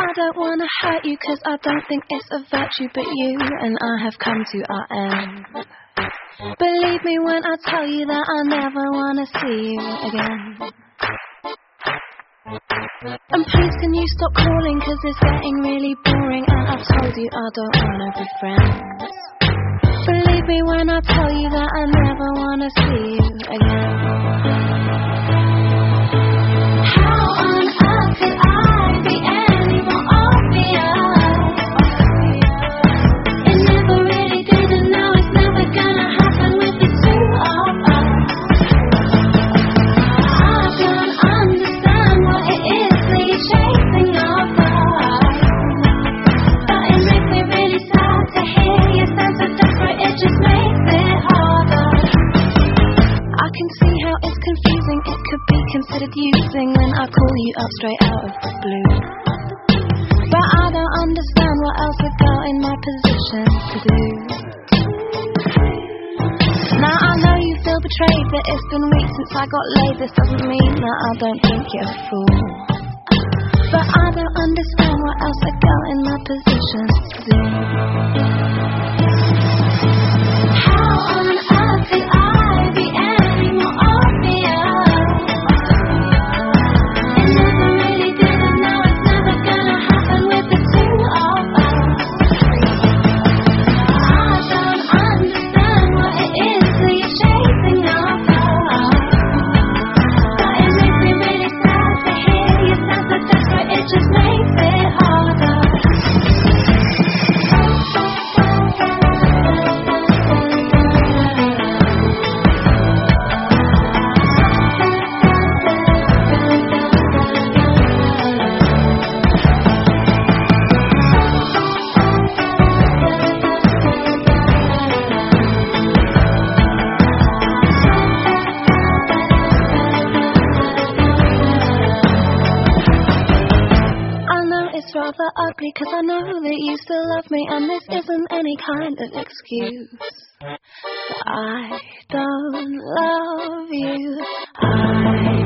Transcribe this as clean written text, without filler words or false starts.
I don't wanna hurt you, 'cause I don't think it's a virtue, but you and I have come to our end. Believe me when I tell you that I never wanna see you again. And please can you stop calling, 'cause it's getting really boring, and I've told you I don't wanna be friends. Believe me when I tell you that I never wanna see you again. How on earth could I be any more obvious? It never really did, and now it's never gonna happen with the two of us. I don't understand what it is that you're chasing after, but it makes me really sad to hear you sound so desperate. It just makes it harder. I can see how it's confusing. It could be considered using when I call you up straight out of the blue. But I don't understand what else a girl in my position could do. Now I know you feel betrayed, that it's been weeks since I got laid. This doesn't mean that I don't think you're a fool, but I don't understand what else a girl in my position could do. How on earth could I be any more obvious? It never really did, and now it's never gonna happen with the two of us. I don't understand what it is that you're chasing after, but it makes me really sad to hear you sound so desperate. It just makes it harder. It's rather ugly, 'cause I know that you still love me, and this isn't any kind of excuse. But I don't love you. I